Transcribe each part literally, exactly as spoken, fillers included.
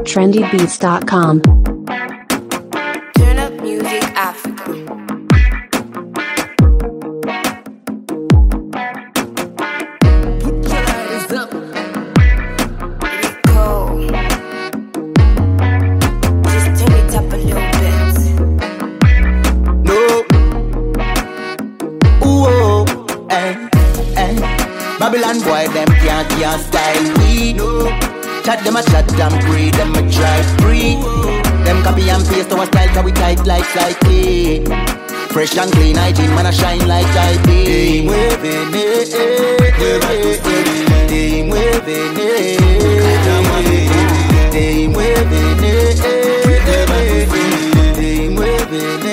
trendy beats dot com. Turn up music Africa. Put your lighters up. Rico. Just turn it up a little bit. No. Ooh, oh, eh, eh. Babylon boy, them can't, can't style we. No. Chat them a chat and pray, them a try free. Them copy and paste our style, cause we tight like Psyche. Fresh and clean hygiene, man a shine like I be. They mueven, eh, eh, eh, eh, eh. They mueven, eh, they mueven, eh, eh, eh, they mueven,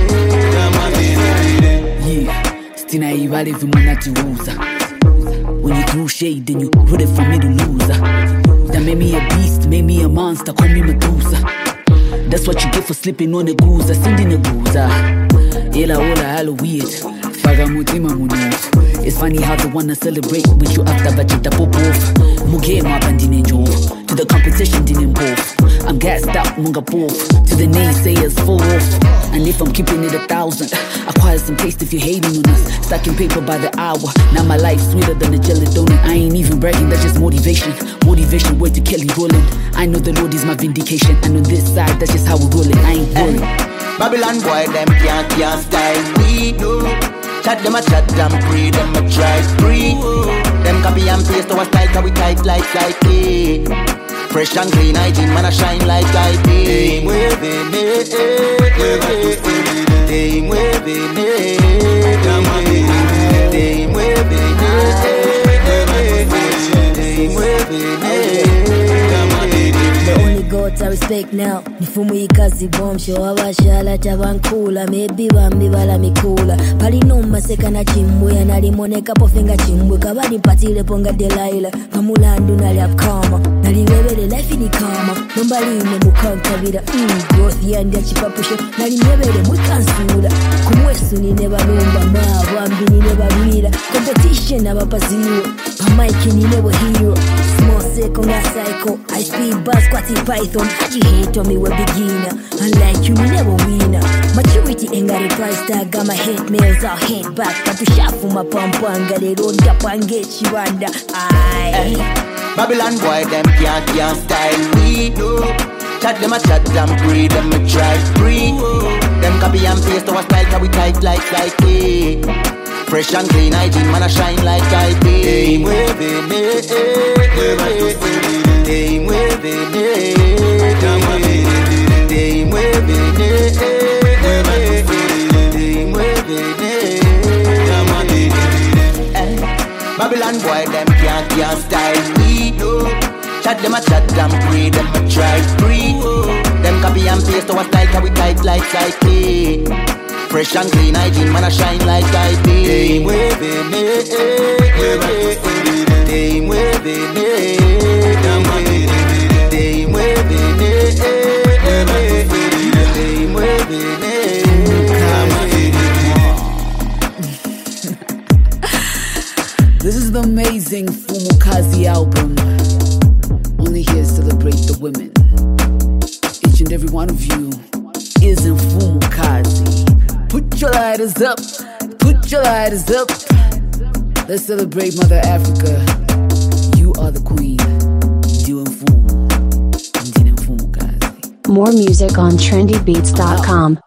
eh. Yeah, stina ivale vimunatiuza. When you threw shade, then you rooted for me to lose. That made me a beast, made me a monster, call me Medusa. That's what you get for slipping on the goose, sending the goose. Ela ola halo weird, faga mutima munofu. It's funny how they wanna celebrate with you after bajita pop off. Muge mabandine njov, to the competition didn't both. I'm gassed out, munga both, to the naysayers full off. And if I'm keeping it a thousand, acquire some taste if you're hating on us. Stacking paper by the hour, now my life's sweeter than a jelly donut. I ain't even bragging, that's just motivation. Motivation, word to Kelly rolling. I know the Lord is my vindication, and on this side, that's just how we're rolling. I ain't rolling. Babylon boy, them can't, can't style we. No. Chat them a chat and pray, them a try free. Them copy and paste our style, cause we tight like Psyche. Fresh and clean hygiene, man a shine like I be. They mueven, eh, eh, eh, eh. They mueven, eh, they mueven, eh, they mueven, eh. The only gods I respect now nifumu ikazi bombsho abashala tabankula maybe bambi bala mikula pali noma sekana chimbwe analimoneka pofinga chimbwe kabali mpatile ponga Delilah pamulandu nali apkama naliwebele life ni kama nombaline mukantabira mm growth yandi achipapusho nalimwebele mwikansula kumwesu ni nebalumba mabambi ni nebalwira competition abapaziro pamaiki ni nebo hero small seko nga psycho I speed buzz Quatty Python, you hate on me, we're beginner. Unlike you, me never winner. Maturity ain't got a price tag. Got my hate mails, I'll hate back. But to shuffle my pump and get it on up and get you under. Aye. Babylon boy, them can't, can't style we. No. Chat them a chat and pray, them a try free. Them copy and paste our style, cause we tight like Psyche. Fresh and clean hygiene, man a shine like I be. They mueven, eh, eh, eh, eh. They mueven, eh, they mueven, eh, they mueven, eh. Babylon boy, them can't, can't style we. No. Chat them a chat and pray, them a try free. Them copy and paste our style, cause we tight like Psyche. Fresh and clean hygiene, man a shine like I be. They mueven, eh, eh, eh, they mueven, eh, they mueven, eh, they mueven, eh. This is the amazing Fumukazi album. Only here to celebrate the women. Each and every one of you is in Fumukazi. Put your lighters up, put your lighters up. Let's celebrate Mother Africa. You are the queen. Doing Fumu. Fumu Kazi. More music on trendy beats dot com.